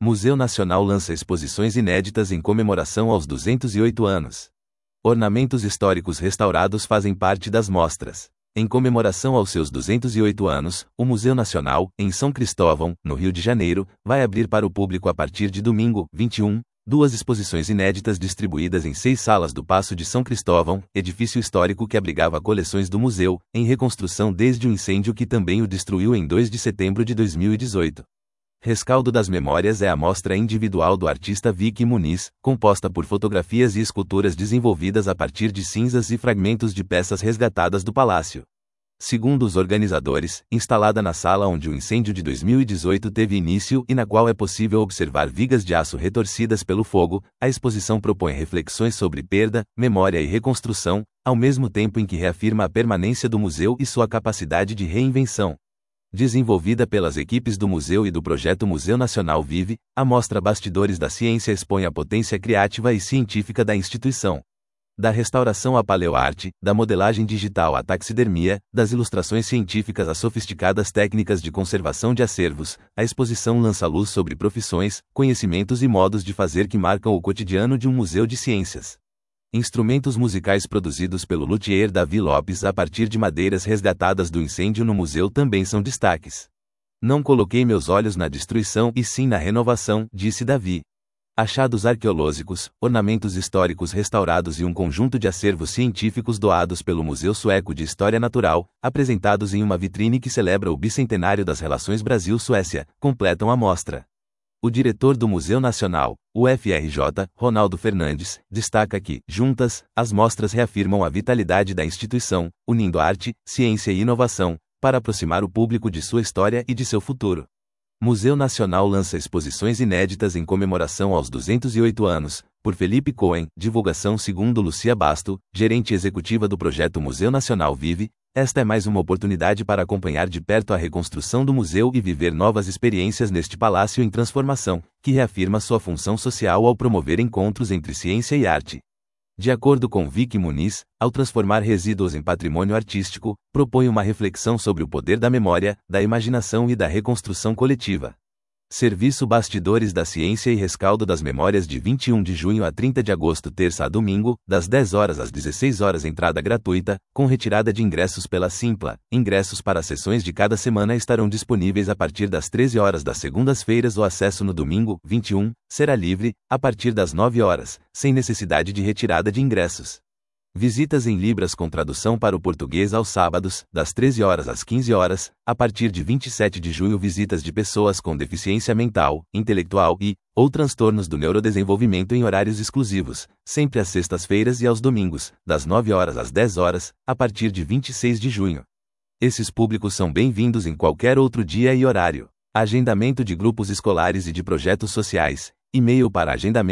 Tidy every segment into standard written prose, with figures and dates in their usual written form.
Museu Nacional lança exposições inéditas em comemoração aos 208 anos. Ornamentos históricos restaurados fazem parte das mostras. Em comemoração aos seus 208 anos, o Museu Nacional, em São Cristóvão, no Rio de Janeiro, vai abrir para o público a partir de domingo, 21, duas exposições inéditas distribuídas em 6 salas do Paço de São Cristóvão, edifício histórico que abrigava coleções do museu, em reconstrução desde o incêndio que também o destruiu em 2 de setembro de 2018. Rescaldo das Memórias é a mostra individual do artista Vicky Muniz, composta por fotografias e esculturas desenvolvidas a partir de cinzas e fragmentos de peças resgatadas do palácio. Segundo os organizadores, instalada na sala onde o incêndio de 2018 teve início e na qual é possível observar vigas de aço retorcidas pelo fogo, a exposição propõe reflexões sobre perda, memória e reconstrução, ao mesmo tempo em que reafirma a permanência do museu e sua capacidade de reinvenção. Desenvolvida pelas equipes do museu e do projeto Museu Nacional Vive, a mostra Bastidores da Ciência expõe a potência criativa e científica da instituição. Da restauração à paleoarte, da modelagem digital à taxidermia, das ilustrações científicas às sofisticadas técnicas de conservação de acervos, a exposição lança luz sobre profissões, conhecimentos e modos de fazer que marcam o cotidiano de um museu de ciências. Instrumentos musicais produzidos pelo luthier Davi Lopes a partir de madeiras resgatadas do incêndio no museu também são destaques. Não coloquei meus olhos na destruição e sim na renovação, disse Davi. Achados arqueológicos, ornamentos históricos restaurados e um conjunto de acervos científicos doados pelo Museu Sueco de História Natural, apresentados em uma vitrine que celebra o bicentenário das relações Brasil-Suécia, completam a mostra. O diretor do Museu Nacional, UFRJ, Ronaldo Fernandes, destaca que, juntas, as mostras reafirmam a vitalidade da instituição, unindo arte, ciência e inovação, para aproximar o público de sua história e de seu futuro. Museu Nacional lança exposições inéditas em comemoração aos 208 anos, por Felipe Cohen, divulgação segundo Lucia Basto, gerente executiva do projeto Museu Nacional Vive. Esta é mais uma oportunidade para acompanhar de perto a reconstrução do museu e viver novas experiências neste palácio em transformação, que reafirma sua função social ao promover encontros entre ciência e arte. De acordo com Vicky Muniz, ao transformar resíduos em patrimônio artístico, propõe uma reflexão sobre o poder da memória, da imaginação e da reconstrução coletiva. Serviço Bastidores da Ciência e Rescaldo das Memórias de 21 de junho a 30 de agosto, terça a domingo, das 10 horas às 16 horas, entrada gratuita, com retirada de ingressos pela Simpla. Ingressos para as sessões de cada semana estarão disponíveis a partir das 13 horas das segundas-feiras. O acesso no domingo, 21, será livre, a partir das 9 horas, sem necessidade de retirada de ingressos. Visitas em Libras com tradução para o português aos sábados, das 13 horas às 15 horas, a partir de 27 de junho visitas de pessoas com deficiência mental, intelectual ou transtornos do neurodesenvolvimento em horários exclusivos, sempre às sextas-feiras e aos domingos, das 9 horas às 10 horas, a partir de 26 de junho. Esses públicos são bem-vindos em qualquer outro dia e horário. Agendamento de grupos escolares e de projetos sociais. E-mail para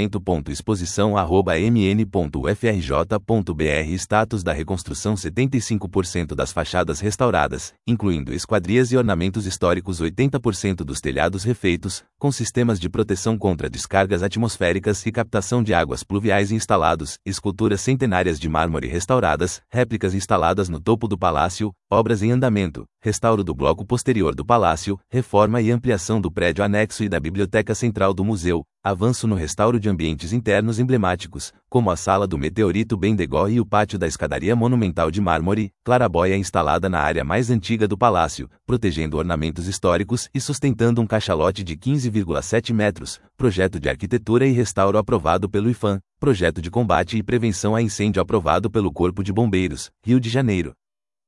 agendamento.exposição@mn.ufrj.br. Status da reconstrução: 75% das fachadas restauradas, incluindo esquadrias e ornamentos históricos, 80% dos telhados refeitos, com sistemas de proteção contra descargas atmosféricas e captação de águas pluviais instalados, esculturas centenárias de mármore restauradas, réplicas instaladas no topo do palácio, obras em andamento, restauro do bloco posterior do palácio, reforma e ampliação do prédio anexo e da biblioteca central do museu, avanço no restauro de ambientes internos emblemáticos, como a Sala do Meteorito Bendegó e o Pátio da Escadaria Monumental de Mármore, claraboia instalada na área mais antiga do palácio, protegendo ornamentos históricos e sustentando um cachalote de 15,7 metros, projeto de arquitetura e restauro aprovado pelo IFAM, projeto de combate e prevenção a incêndio aprovado pelo Corpo de Bombeiros, Rio de Janeiro.